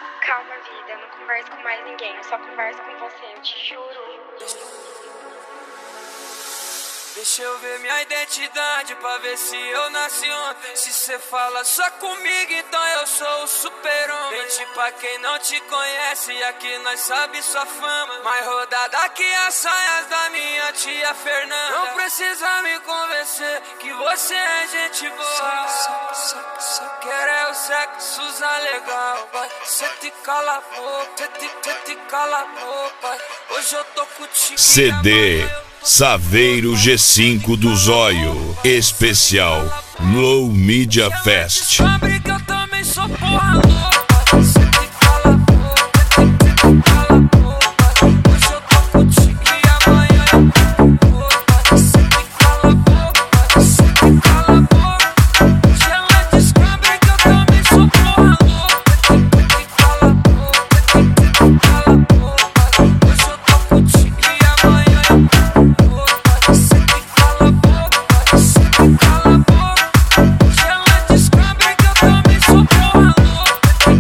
Calma, vida, eu não converso com mais ninguém, eu só converso com você, eu te juro. Deixa eu ver minha identidade pra ver se eu nasci ontem. Se cê fala só comigo, então eu sou o super-homem. Mente pra quem não te conhece, aqui nós sabe sua fama. Mais rodada que as saias da minha tia Fernanda. Não precisa me convencer que você é gente boa. Só quero é o sexo usar legal, vai. Cê te cala a boca, cê te cala a boca. Hoje eu tô contigo. CD Saveiro G5 do Zóio, especial Low Media Fest. Sabe que eu também sou porra louca. Cê te cala a boca, cê te cala a boca. Hoje eu tô contigo e amanhã eu tô com outra. Cê te cala a boca, cê te cala a boca. Hoje ela descobre que eu também sou porra louca. Cê te cala a boca, cê te cala a boca. Hoje eu tô contigo e amanhã eu tô com outra. Cê te cala a boca, cê te cala a boca. Hoje ela descobre que eu também sou porra louca.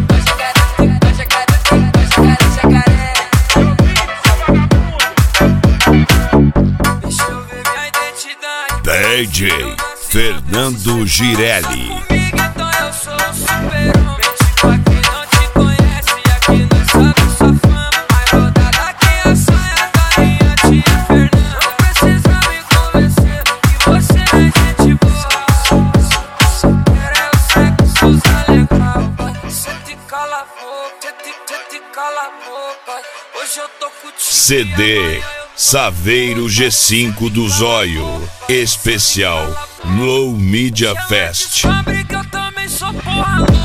Deixa eu ver minha identidade. DJ Fernando Girelli. Comigo então eu sou o super-homem. Tipo, aqui não te conhece, aqui nós sabe sua fama. Mais rodada que a saia da minha tia Fernanda. Não precisa me convencer que você é gente boa. Só quero é o sexo usar legal, vai. Cê te cala a boca, cê te cala a boca. Hoje eu tô contigo. CD Saveiro G5 do Zóio, especial Low Media Fest. Sabe que eu também sou porra louca.